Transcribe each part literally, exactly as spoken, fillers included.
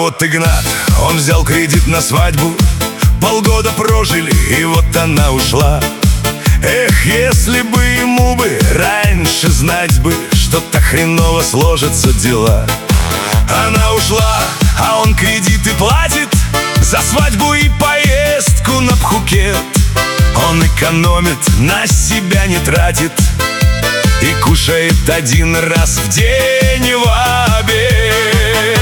вот Игнат, он взял кредит на свадьбу. Полгода прожили, и вот она ушла. Эх, если бы ему бы раньше знать бы, что так хреново сложатся дела. Она ушла, а он кредиты платит за свадьбу и поездку на Пхукет. Он экономит, на себя не тратит и кушает один раз в день в обед.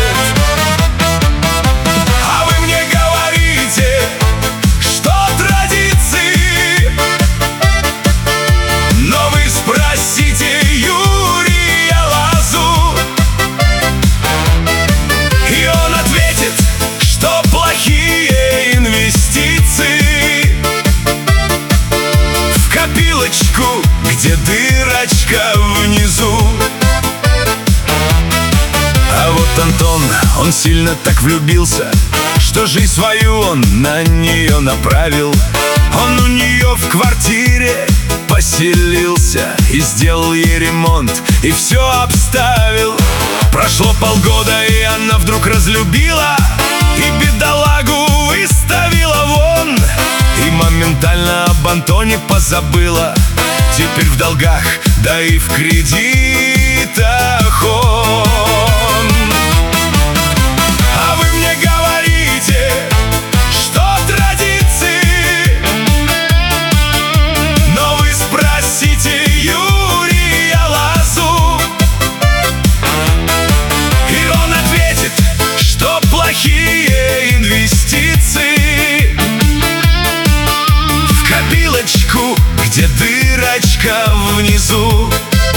А вы мне говорите, что традиции, но вы спросите Юрия Лозу, и он ответит, что плохие инвестиции в копилочку, где дырочка внизу. А вот Антон, он сильно так влюбился, что жизнь свою он на нее направил. Он у нее в квартире поселился и сделал ей ремонт, и все обставил. Прошло полгода, и она вдруг разлюбила, и бедолагу выставила вон, и моментально об Антоне позабыла. Теперь в долгах, да и в кредитах он. А вы мне говорите, что традиции, но вы спросите Юрия Лозу, и он ответит, что плохие инвестиции в копилочку, где дырочка внизу.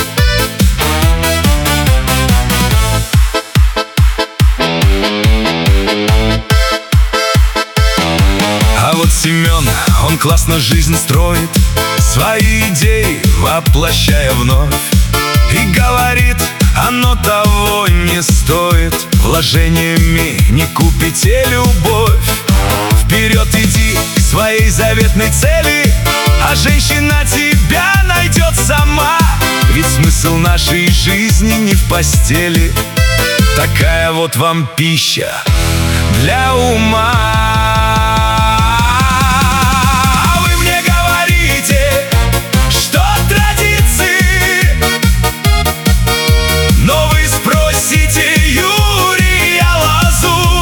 А вот Семен, он классно жизнь строит, свои идеи воплощая вновь, и говорит, оно того не стоит, вложениями не купите любовь. Вперед иди к своей заветной цели, а женщина тебя найдет сама. Ведь смысл нашей жизни не в постели. Такая вот вам пища для ума. А вы мне говорите, что традиции, но вы спросите Юрия Лозу,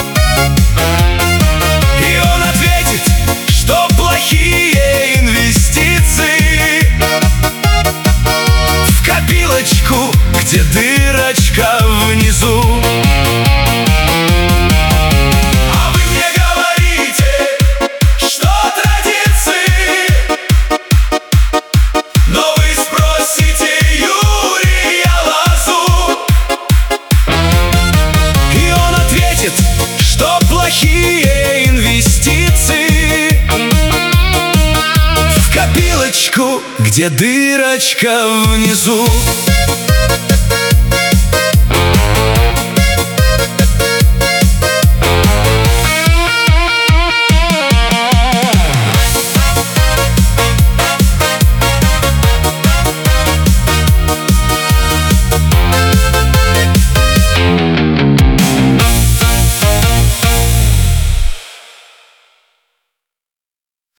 и он ответит, что плохие инвестиции в копилочку, где дырочка внизу. А вы мне говорите, что традиции, но вы спросите Юрия Лозу, и он ответит, что плохие инвестиции в копилочку, где дырочка внизу.